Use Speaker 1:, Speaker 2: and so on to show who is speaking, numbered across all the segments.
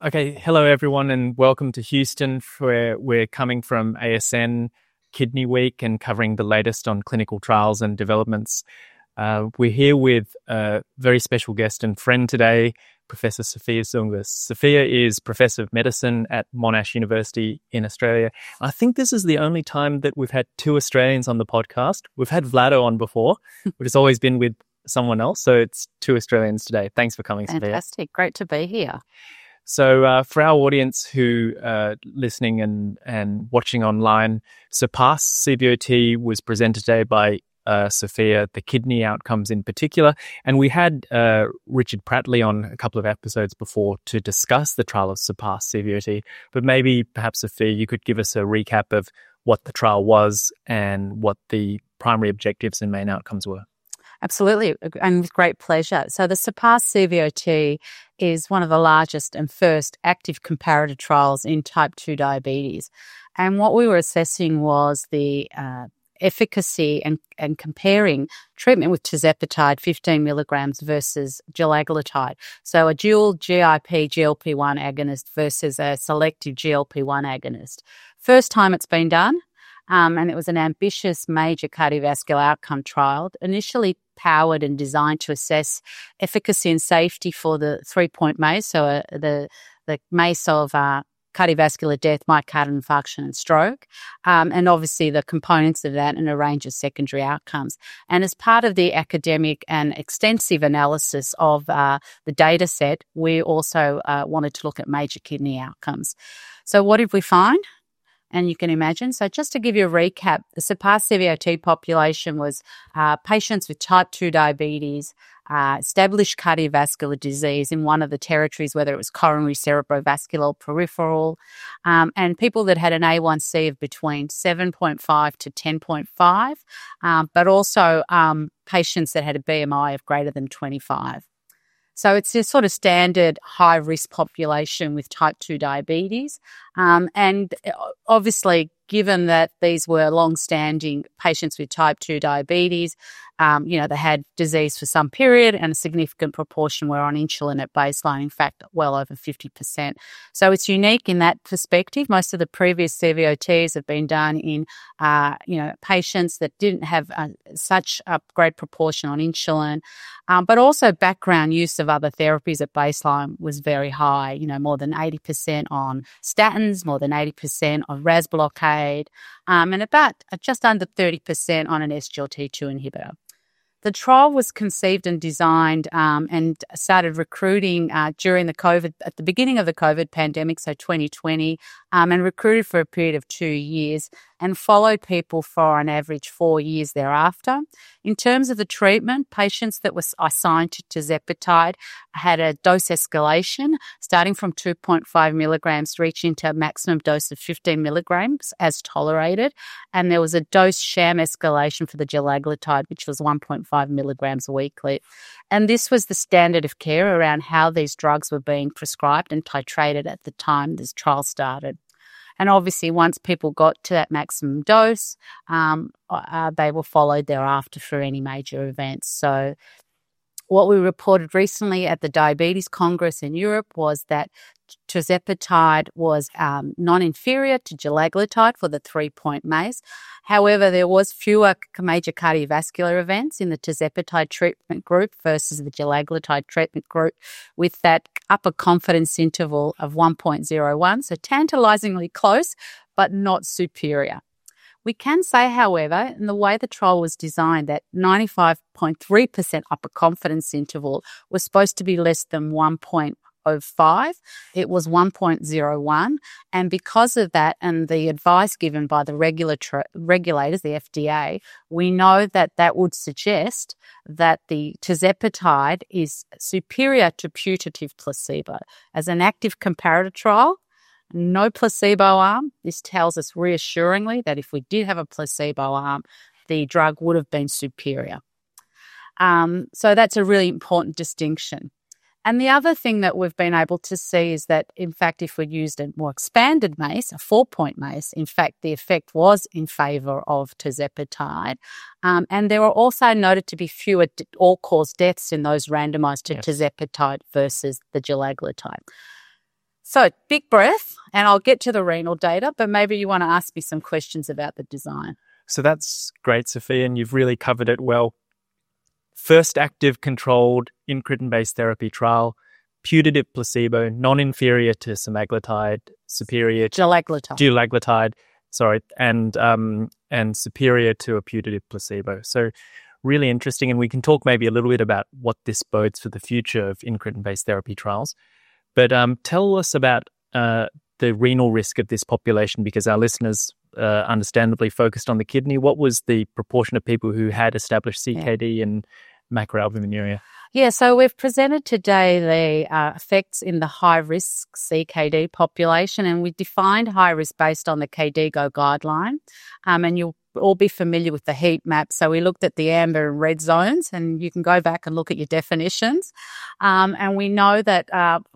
Speaker 1: Okay, hello everyone and welcome to Houston, where we're coming from ASN Kidney Week and covering the latest on clinical trials and developments. We're here with a very special guest and friend today, Professor Sophia Zoungas. Sophia is Professor of Medicine at Monash University in Australia. I think this is the only time that we've had two Australians on the podcast. We've had Vlado on before, but it's always been with someone else, so it's two Australians today. Thanks for coming, Sophia.
Speaker 2: Fantastic. Great to be here.
Speaker 1: So for our audience who are listening and watching online, Surpass CVOT was presented today by Sophia, the kidney outcomes in particular. And we had Richard Prattley on a couple of episodes before to discuss the trial of Surpass CVOT. But maybe perhaps, Sophia, you could give us a recap of what the trial was and what the primary objectives and main outcomes were.
Speaker 2: Absolutely, and with great pleasure. So the Surpass CVOT is one of the largest and first active comparator trials in type 2 diabetes. And what we were assessing was the efficacy and comparing treatment with tirzepatide 15 milligrams versus gelaglutide. So a dual GIP-GLP-1 agonist versus a selective GLP-1 agonist. First time it's been done. And it was an ambitious major cardiovascular outcome trial, initially powered and designed to assess efficacy and safety for the 3-point MACE, so the MACE of cardiovascular death, myocardial infarction and stroke, and obviously the components of that and a range of secondary outcomes. And as part of the academic and extensive analysis of the data set, we also wanted to look at major kidney outcomes. So what did we find? And you can imagine. So just to give you a recap, the Surpass CVOT population was patients with type 2 diabetes, established cardiovascular disease in one of the territories, whether it was coronary, cerebrovascular, or peripheral, and people that had an A1C of between 7.5 to 10.5, but also patients that had a BMI of greater than 25. So it's a sort of standard high-risk population with type 2 diabetes. And obviously, given that these were long-standing patients with type 2 diabetes, they had disease for some period and a significant proportion were on insulin at baseline, in fact, well over 50%. So it's unique in that perspective. Most of the previous CVOTs have been done in, patients that didn't have such a great proportion on insulin, but also background use of other therapies at baseline was very high, more than 80% on statins, more than 80% on RAS blockade, and about just under 30% on an SGLT2 inhibitor. The trial was conceived and designed and started recruiting during at the beginning of the COVID pandemic, so 2020, and recruited for a period of 2 years and followed people for an average 4 years thereafter. In terms of the treatment, patients that were assigned to tirzepatide had a dose escalation starting from 2.5 milligrams reaching to a maximum dose of 15 milligrams as tolerated. And there was a dose sham escalation for the gelaglutide, which was 1.5 milligrams weekly. And this was the standard of care around how these drugs were being prescribed and titrated at the time this trial started. And obviously, once people got to that maximum dose, they were followed thereafter for any major events. So what we reported recently at the Diabetes Congress in Europe was that tirzepatide was non-inferior to gelaglutide for the 3-point MACE. However, there was fewer major cardiovascular events in the tirzepatide treatment group versus the gelaglutide treatment group, with that upper confidence interval of 1.01, so tantalizingly close, but not superior. We can say, however, in the way the trial was designed, that 95.3% upper confidence interval was supposed to be less than 1.05. It was 1.01. And because of that and the advice given by the regulators, the FDA, we know that that would suggest that the tirzepatide is superior to putative placebo. As an active comparator trial, no placebo arm. This tells us reassuringly that if we did have a placebo arm, the drug would have been superior. So that's a really important distinction. And the other thing that we've been able to see is that, in fact, if we used a more expanded MACE, a 4-point MACE, in fact, the effect was in favour of tirzepatide. And there were also noted to be fewer all-cause deaths in those randomised to tirzepatide versus the gelaglutide. So big breath, and I'll get to the renal data, but maybe you want to ask me some questions about the design.
Speaker 1: So that's great, Sophia, and you've really covered it well. First active controlled incretin-based therapy trial, putative placebo, non-inferior to semaglutide, superior to dulaglutide, and superior to a putative placebo. So really interesting, and we can talk maybe a little bit about what this bodes for the future of incretin-based therapy trials. But tell us about the renal risk of this population, because our listeners understandably focused on the kidney. What was the proportion of people who had established CKD and macroalbuminuria?
Speaker 2: Yeah, so we've presented today the effects in the high-risk CKD population, and we defined high risk based on the KDIGO guideline. And you'll all be familiar with the heat map. So we looked at the amber and red zones, and you can go back and look at your definitions. And we know that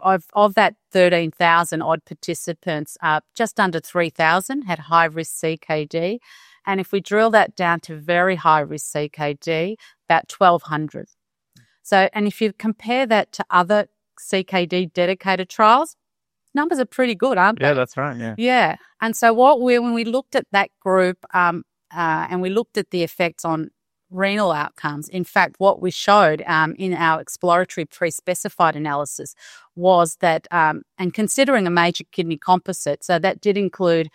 Speaker 2: of that 13,000 odd participants, just under 3,000 had high-risk CKD. And if we drill that down to very high-risk CKD, about 1,200. So, and if you compare that to other CKD dedicated trials, numbers are pretty good, aren't they?
Speaker 1: Yeah, that's right. Yeah.
Speaker 2: Yeah. And so when we looked at that group, and we looked at the effects on renal outcomes, in fact, what we showed in our exploratory pre-specified analysis was that, and considering a major kidney composite, so that did include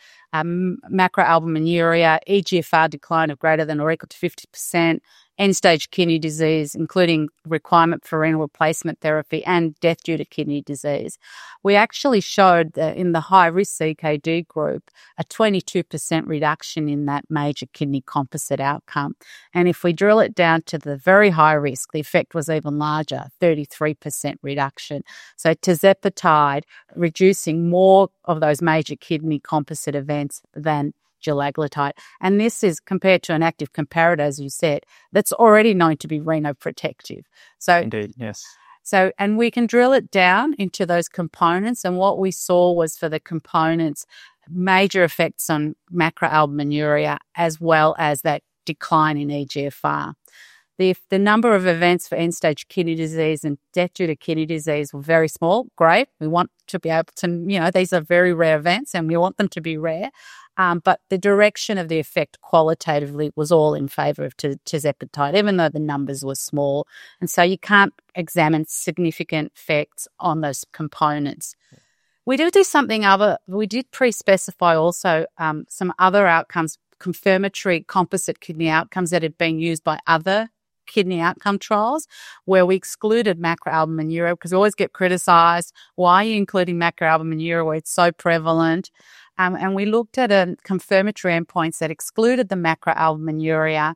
Speaker 2: macroalbuminuria, EGFR decline of greater than or equal to 50%, end-stage kidney disease, including requirement for renal replacement therapy, and death due to kidney disease. We actually showed that in the high-risk CKD group a 22% reduction in that major kidney composite outcome. And if we drill it down to the very high risk, the effect was even larger, 33% reduction. So tirzepatide reducing more of those major kidney composite events than dulaglutide. And this is compared to an active comparator, as you said, that's already known to be renoprotective. So,
Speaker 1: indeed, yes.
Speaker 2: So, and we can drill it down into those components. And what we saw was for the components, major effects on macroalbuminuria, as well as that decline in EGFR. The number of events for end-stage kidney disease and death due to kidney disease were very small. Great. We want to be able to, these are very rare events and we want them to be rare. But the direction of the effect qualitatively was all in favour of tirzepatide, even though the numbers were small. And so you can't examine significant effects on those components. We did do something other. We did pre-specify also some other outcomes, confirmatory composite kidney outcomes that had been used by other kidney outcome trials, where we excluded macroalbuminuria because we always get criticised. Why are you including macroalbuminuria where it's so prevalent? And we looked at confirmatory endpoints that excluded the macroalbuminuria,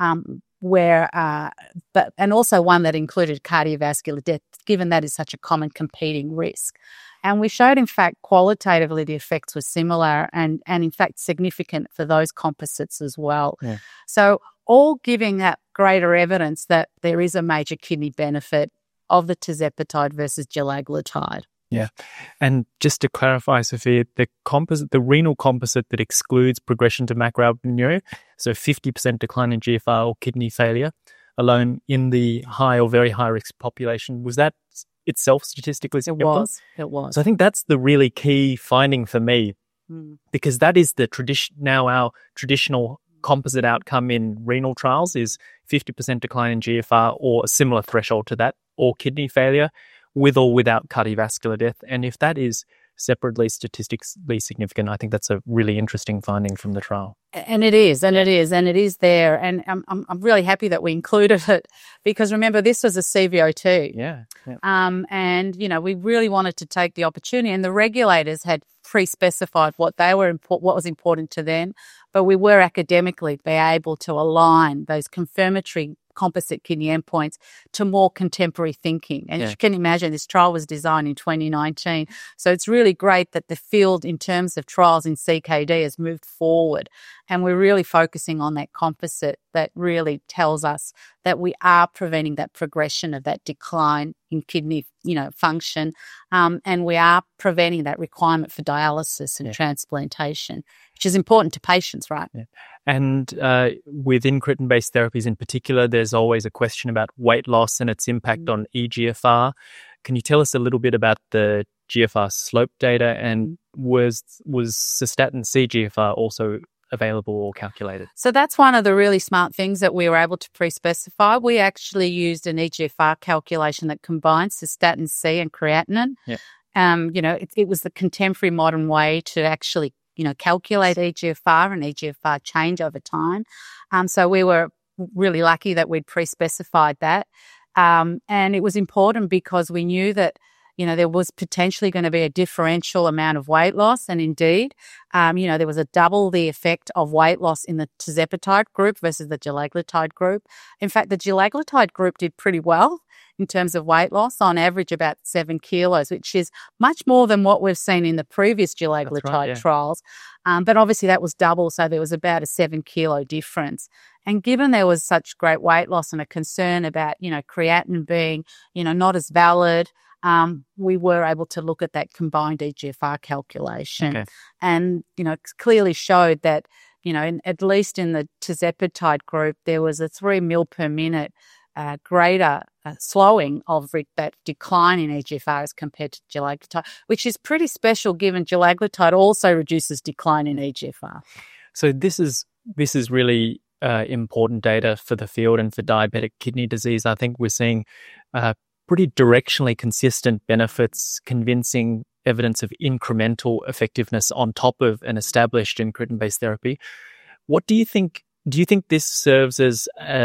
Speaker 2: and also one that included cardiovascular death, given that is such a common competing risk. And we showed, in fact, qualitatively the effects were similar and in fact significant for those composites as well. Yeah. So all giving that greater evidence that there is a major kidney benefit of the tirzepatide versus dulaglutide.
Speaker 1: Yeah. And just to clarify, Sophia, the renal composite that excludes progression to macroalbuminuria, so 50% decline in GFR or kidney failure alone in the high or very high risk population, was that itself statistically significant?
Speaker 2: It was.
Speaker 1: So I think that's the really key finding for me, because that is the our traditional composite outcome in renal trials is 50% decline in GFR or a similar threshold to that, or kidney failure with or without cardiovascular death. And if that is separately statistically significant, I think that's a really interesting finding from the trial.
Speaker 2: And it is there. And I'm really happy that we included it because remember, this was a CVOT.
Speaker 1: Yeah.
Speaker 2: And, we really wanted to take the opportunity, and the regulators had pre-specified what was important to them, but we were academically be able to align those confirmatory composite kidney endpoints to more contemporary thinking. And you can imagine this trial was designed in 2019. So it's really great that the field in terms of trials in CKD has moved forward. And we're really focusing on that composite that really tells us that we are preventing that progression of that decline in kidney, function. And we are preventing that requirement for dialysis and transplantation, which is important to patients, right?
Speaker 1: Yeah. And with incretin-based therapies in particular, there's always a question about weight loss and its impact on EGFR. Can you tell us a little bit about the GFR slope data, and was cystatin C GFR also available or calculated?
Speaker 2: So that's one of the really smart things that we were able to pre-specify. We actually used an EGFR calculation that combines cystatin C and creatinine.
Speaker 1: Yeah.
Speaker 2: It was the contemporary modern way to actually, calculate EGFR and EGFR change over time. So we were really lucky that we'd pre-specified that. And it was important because we knew that, there was potentially going to be a differential amount of weight loss. And indeed, there was a double the effect of weight loss in the tirzepatide group versus the gelaglutide group. In fact, the gelaglutide group did pretty well in terms of weight loss, on average about 7 kilos, which is much more than what we've seen in the previous gelaglutide trials. But obviously that was double, so there was about a 7 kilo difference. And given there was such great weight loss and a concern about, creatinine being, not as valid, we were able to look at that combined EGFR calculation.
Speaker 1: Okay.
Speaker 2: And, clearly showed that, at least in the tirzepatide group, there was a 3 ml per minute greater slowing of that decline in EGFR as compared to gelaglutide, which is pretty special given gelaglutide also reduces decline in EGFR.
Speaker 1: So this is really important data for the field and for diabetic kidney disease. I think we're seeing pretty directionally consistent benefits, convincing evidence of incremental effectiveness on top of an established incretin-based therapy. What do you think? Do you think this serves as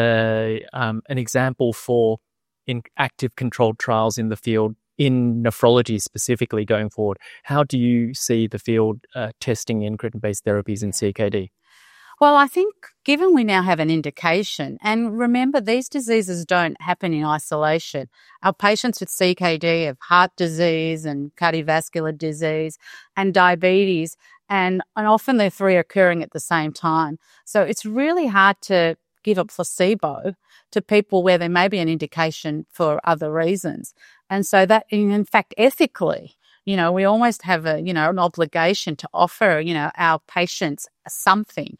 Speaker 1: an example for active controlled trials in the field in nephrology specifically going forward? How do you see the field testing incretin-based therapies in CKD?
Speaker 2: Well, I think given we now have an indication, and remember, these diseases don't happen in isolation. Our patients with CKD have heart disease and cardiovascular disease and diabetes, and often the three are occurring at the same time. So it's really hard to give a placebo to people where there may be an indication for other reasons. And so that, in fact, ethically, we almost have an obligation to offer, our patients something.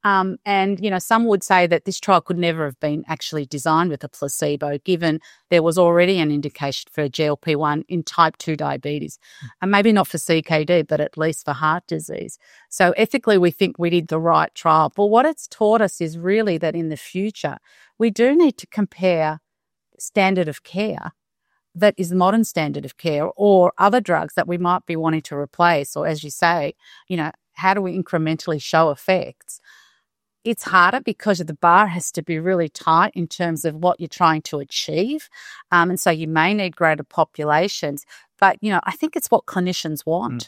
Speaker 2: And some would say that this trial could never have been actually designed with a placebo, given there was already an indication for a GLP-1 in type 2 diabetes, and maybe not for CKD, but at least for heart disease. So ethically, we think we did the right trial. But what it's taught us is really that in the future, we do need to compare standard of care that is the modern standard of care or other drugs that we might be wanting to replace, or as you say, how do we incrementally show effects? It's harder because the bar has to be really tight in terms of what you're trying to achieve. And so you may need greater populations. But, I think it's what clinicians want.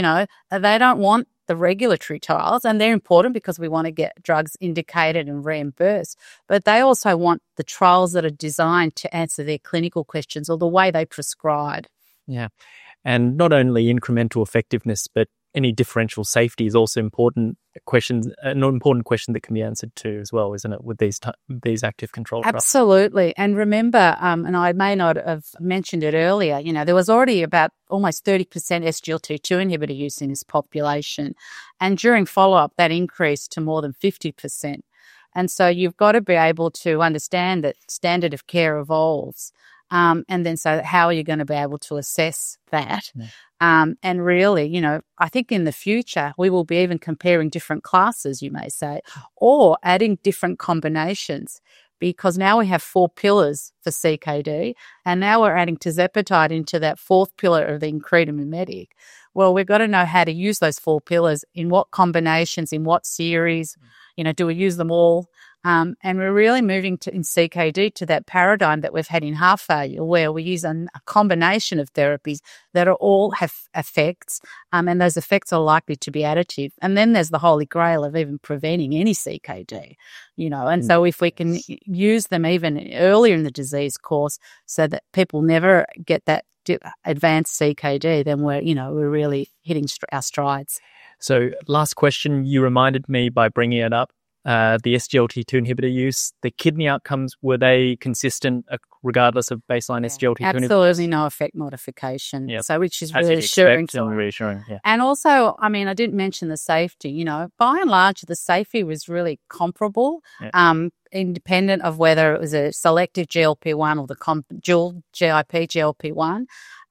Speaker 2: They don't want the regulatory trials, and they're important because we want to get drugs indicated and reimbursed. But they also want the trials that are designed to answer their clinical questions or the way they prescribe.
Speaker 1: Yeah. And not only incremental effectiveness, but any differential safety is also important questions, an important question that can be answered too as well, isn't it, with these active control trials?
Speaker 2: Absolutely. And remember, and I may not have mentioned it earlier, there was already about almost 30% SGLT2 inhibitor use in this population. And during follow-up, that increased to more than 50%. And so you've got to be able to understand that standard of care evolves. And then so how are you going to be able to assess that? Yeah. And really, I think in the future, we will be even comparing different classes, you may say, or adding different combinations, because now we have 4 pillars for CKD, and now we're adding tirzepatide into that 4th pillar of the incretin mimetic. Well, we've got to know how to use those 4 pillars, in what combinations, in what series, do we use them all? And we're really moving in CKD to that paradigm that we've had in heart failure, where we use a combination of therapies that all have effects, and those effects are likely to be additive. And then there's the holy grail of even preventing any CKD, and so if we can use them even earlier in the disease course so that people never get that advanced CKD, then we're really hitting our strides.
Speaker 1: So last question, you reminded me by bringing it up. The SGLT2 inhibitor use, the kidney outcomes, were they consistent regardless of baseline SGLT2 inhibitor?
Speaker 2: Absolutely no effect modification.
Speaker 1: Yep.
Speaker 2: So which is
Speaker 1: As
Speaker 2: reassuring.
Speaker 1: Reassuring, yeah.
Speaker 2: And also, I didn't mention the safety. By and large, the safety was really comparable, independent of whether it was a selective GLP-1 or the dual GIP GLP-1.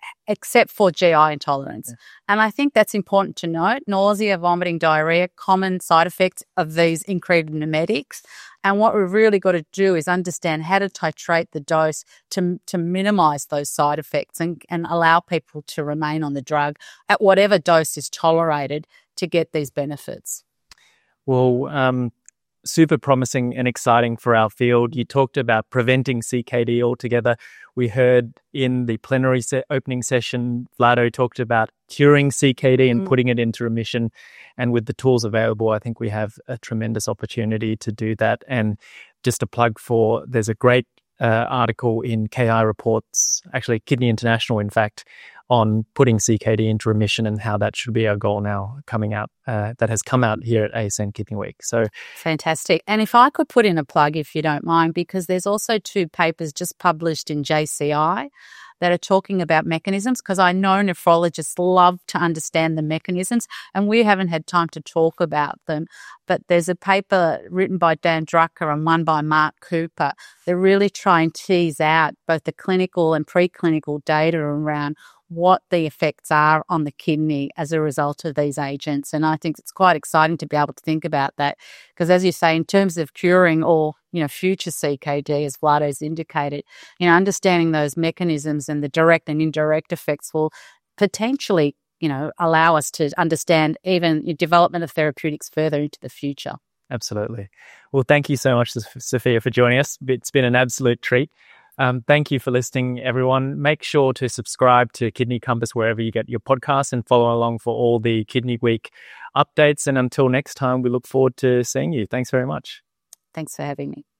Speaker 2: except for GI intolerance. Yeah. And I think that's important to note. Nausea, vomiting, diarrhea, common side effects of these incretin mimetics. And what we've really got to do is understand how to titrate the dose to minimize those side effects and allow people to remain on the drug at whatever dose is tolerated to get these benefits.
Speaker 1: Well, super promising and exciting for our field. You talked about preventing CKD altogether. We heard in the plenary opening session, Vlado talked about curing CKD and putting it into remission. And with the tools available, I think we have a tremendous opportunity to do that. And just a plug for, there's a great article in KI Reports, actually Kidney International, in fact, on putting CKD into remission and how that should be our goal now coming out, that has come out here at ASN Kidney Week. So
Speaker 2: fantastic. And if I could put in a plug, if you don't mind, because there's also 2 papers just published in JCI that are talking about mechanisms, because I know nephrologists love to understand the mechanisms and we haven't had time to talk about them. But there's a paper written by Dan Drucker and one by Mark Cooper. They're really trying to tease out both the clinical and preclinical data around what the effects are on the kidney as a result of these agents. And I think it's quite exciting to be able to think about that because, as you say, in terms of curing or, future CKD, as Vlado's indicated, understanding those mechanisms and the direct and indirect effects will potentially, allow us to understand even development of therapeutics further into the future.
Speaker 1: Absolutely. Well, thank you so much, Sophia, for joining us. It's been an absolute treat. Thank you for listening, everyone. Make sure to subscribe to Kidney Compass wherever you get your podcasts and follow along for all the Kidney Week updates. And until next time, we look forward to seeing you. Thanks very much.
Speaker 2: Thanks for having me.